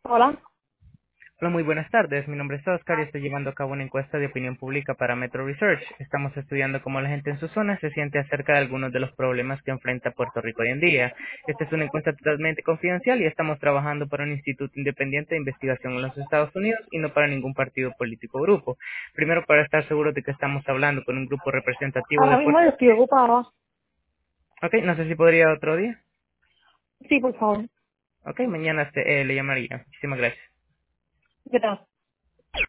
Hola. Hola, muy buenas tardes. Mi nombre es Oscar y estoy llevando a cabo una encuesta de opinión pública para Metro Research. Estamos estudiando cómo la gente en su zona se siente acerca de algunos de los problemas que enfrenta Puerto Rico hoy en día. Esta es una encuesta totalmente confidencial y estamos trabajando para un instituto independiente de investigación en los Estados Unidos y no para ningún partido político o grupo. Primero, para estar seguros de que estamos hablando con un grupo representativo Ahora de mismo Puerto yo estoy ocupada. Rico. Ok, no sé si podría otro día. Sí, por favor. Ok, mañana le llamaría. Muchísimas gracias. Gracias.